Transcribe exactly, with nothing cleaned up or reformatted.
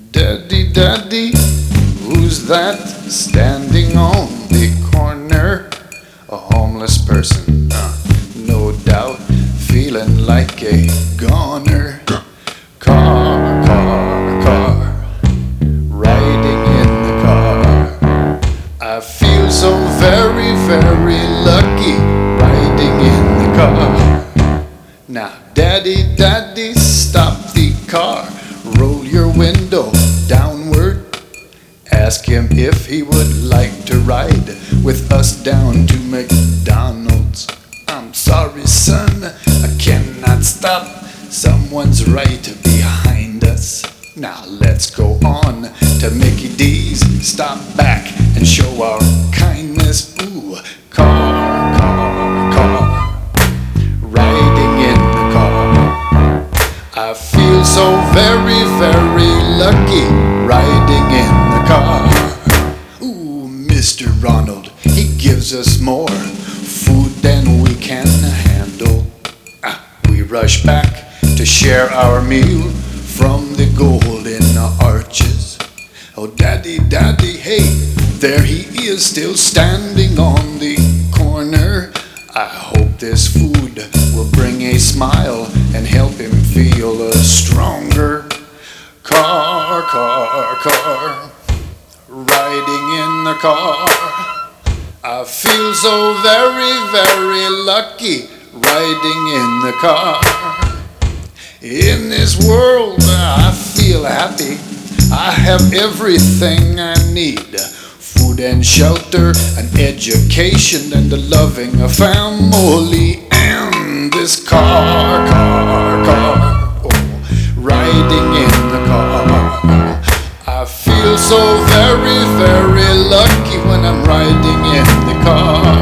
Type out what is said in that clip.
Daddy, daddy, who's that standing on the corner? A homeless person, uh, no doubt, feeling like a goner. Car, car, car, riding in the car. I feel so very, very lucky riding in the car. Now, daddy, daddy, stop the car. Roll your window downward. Ask him if he would like to ride with us down to McDonald's. I'm sorry, son, I cannot stop. Someone's right behind us. Now let's go on to Mickey D's. Stop back and show our kindness. Ooh, car, car, car, riding in the car. I feel so very, very lucky riding in the car. Ooh, Mister Ronald, he gives us more food than we can handle. Ah, we rush back to share our meal from the golden arches. Oh, daddy, daddy, hey, there he is still standing on the corner. I hope this food will bring a smile and help him feel uh, stronger. Car, car, car, riding in the car. I feel so very, very lucky riding in the car. In this world I feel happy. I have everything I need. Food and shelter, an education, and a loving family. And this car, car, car, oh, riding in the car. I feel so very, very lucky when I'm riding in the car.